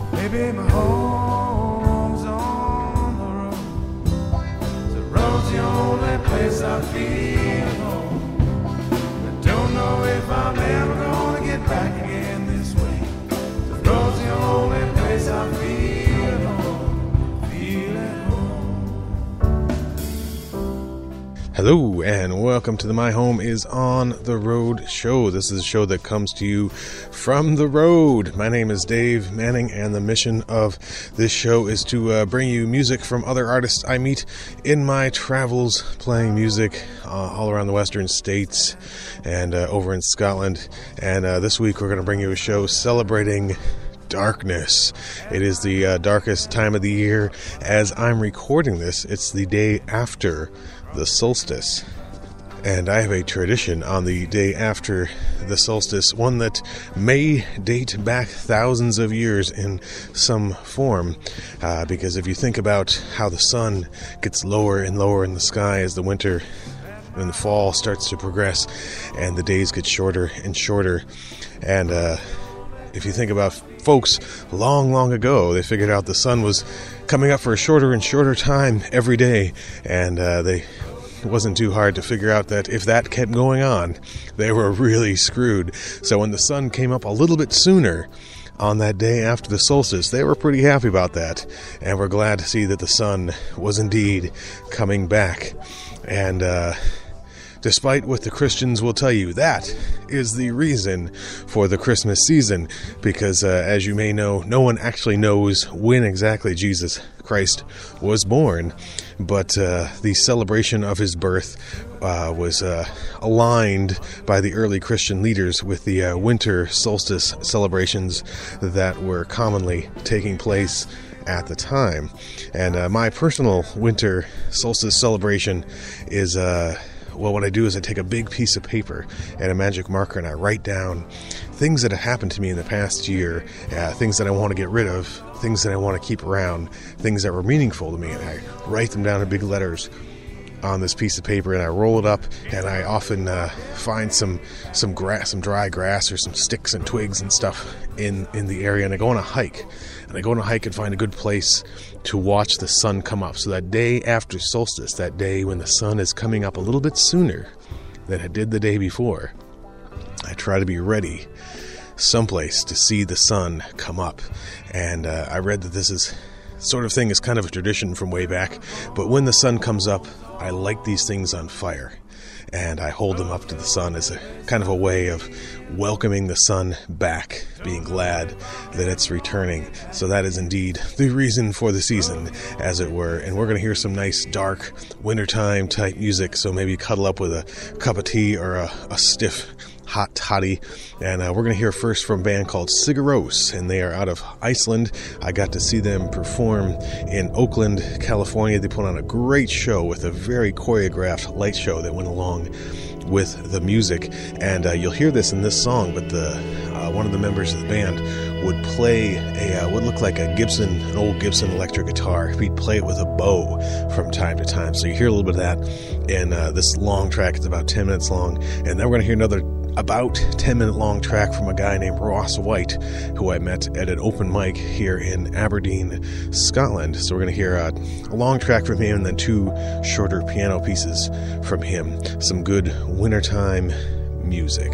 Maybe my home's on the road. The road's the only place I feel home. I don't know if I'm ever gonna get back again this way. The road's the only place I feel home. Feel at home. Hello and welcome to the My Home is on the Road show. This is a show that comes to you from the road. My name is Dave Manning, and the mission of this show is to bring you music from other artists I meet in my travels, playing music all around the western states and over in Scotland. And this week we're going to bring you a show celebrating darkness. It is the darkest time of the year. As I'm recording this, it's the day after the solstice. And I have a tradition on the day after the solstice, one that may date back thousands of years in some form, because if you think about how the sun gets lower and lower in the sky as the winter and the fall starts to progress and the days get shorter and shorter, and if you think about folks long ago, they figured out the sun was coming up for a shorter and shorter time every day, and it wasn't too hard to figure out that if that kept going on, they were really screwed. So when the sun came up a little bit sooner on that day after the solstice, they were pretty happy about that, and we're glad to see that the sun was indeed coming back. And despite what the Christians will tell you, that is the reason for the Christmas season, because as you may know, no one actually knows when exactly Jesus Christ was born, but the celebration of his birth was aligned by the early Christian leaders with the winter solstice celebrations that were commonly taking place at the time. And my personal winter solstice celebration is well, what I do is I take a big piece of paper and a magic marker and I write down things that have happened to me in the past year, things that I want to get rid of, things that I want to keep around, things that were meaningful to me, and I write them down in big letters on this piece of paper, and I roll it up, and I often find some dry grass or some sticks and twigs and stuff in the area, and I go on a hike. And I go on a hike and find a good place to watch the sun come up. So that day after solstice, that day when the sun is coming up a little bit sooner than it did the day before, I try to be ready someplace to see the sun come up. And I read that this sort of thing is kind of a tradition from way back. But when the sun comes up, I light these things on fire. And I hold them up to the sun as a kind of a way of welcoming the sun back, being glad that it's returning. So that is indeed the reason for the season, as it were. And we're going to hear some nice, dark, wintertime type music. So maybe cuddle up with a cup of tea or a stiff hot toddy. And we're going to hear first from a band called Sigur Rós, and they are out of Iceland. I got to see them perform in Oakland, California. They put on a great show with a very choreographed light show that went along with the music. And you'll hear this in this song, but one of the members of the band would play what looked like an old Gibson electric guitar. He'd play it with a bow from time to time. So you hear a little bit of that in this long track. It's about 10 minutes long. And then we're going to hear another about 10-minute long track from a guy named Ross White, who I met at an open mic here in Aberdeen, Scotland. So we're going to hear a long track from him and then two shorter piano pieces from him. Some good wintertime music.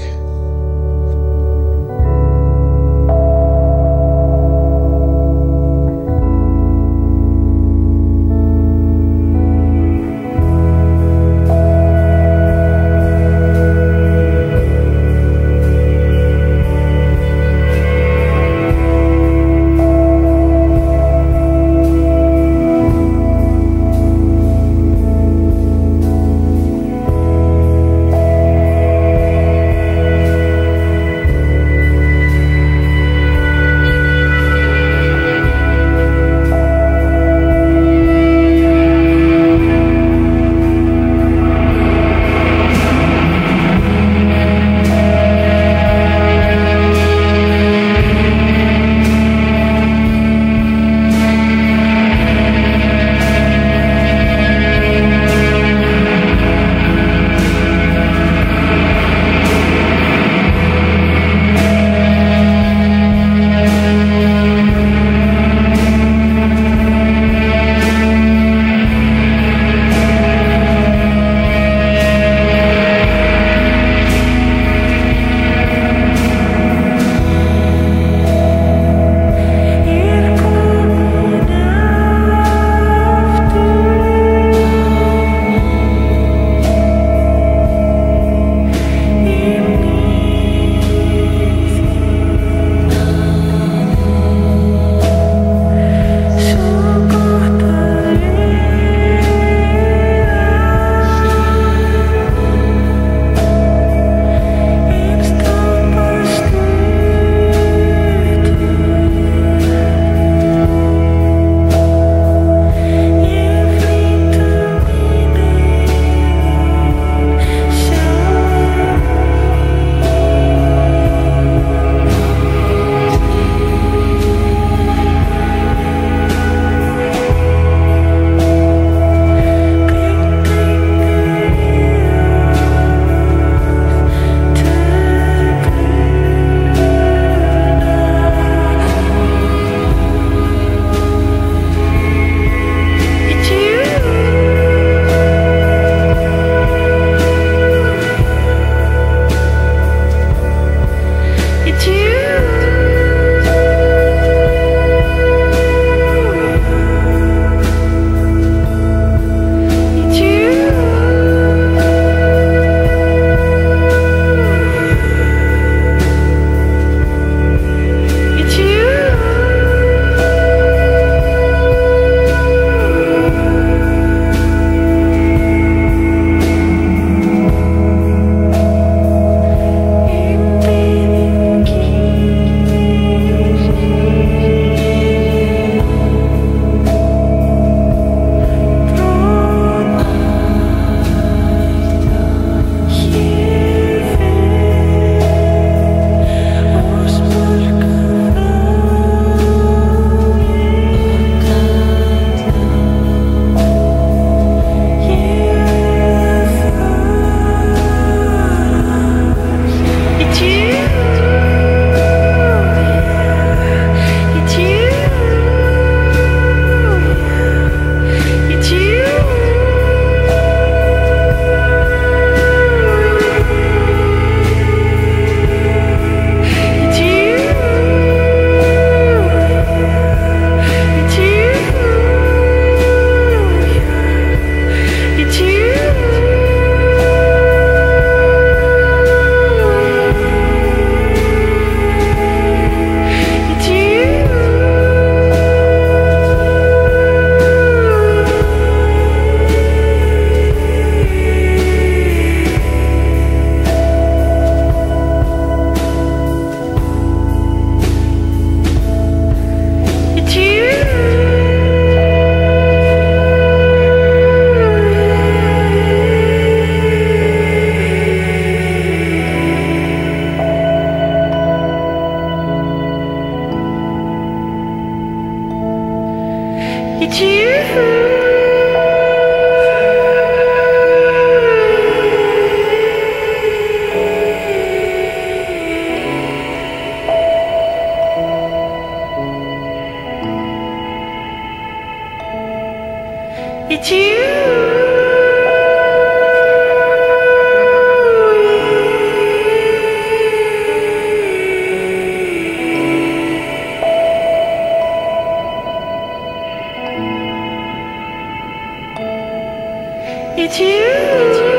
It's you. It's you. It's you.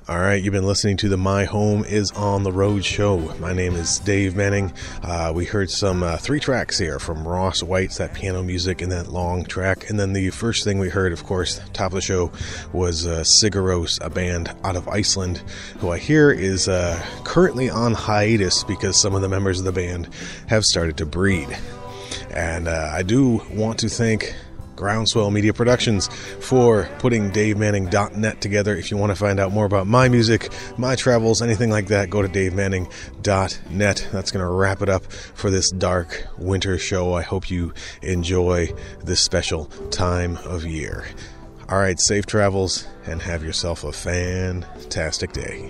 All right, you've been listening to the My Home is on the Road show. My name is Dave Manning. We heard some 3 tracks here from Ross White's, that piano music and that long track. And then the first thing we heard, of course, top of the show, was Sigur Rós, a band out of Iceland, who I hear is currently on hiatus because some of the members of the band have started to breed. And I do want to thank Groundswell Media Productions for putting DaveManning.net together. If you want to find out more about my music, my travels, anything like that, go to DaveManning.net. That's going to wrap it up for this dark winter show. I hope you enjoy this special time of year. All right, safe travels and have yourself a fantastic day.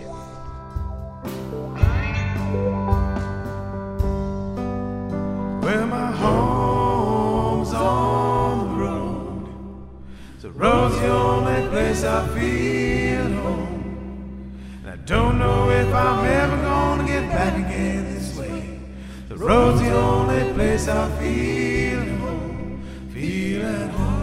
Well, my home's on the road. The road's the only place I feel home. And I don't know if I'm ever gonna get back again this way. The road's the only place I feel home. Feel at home.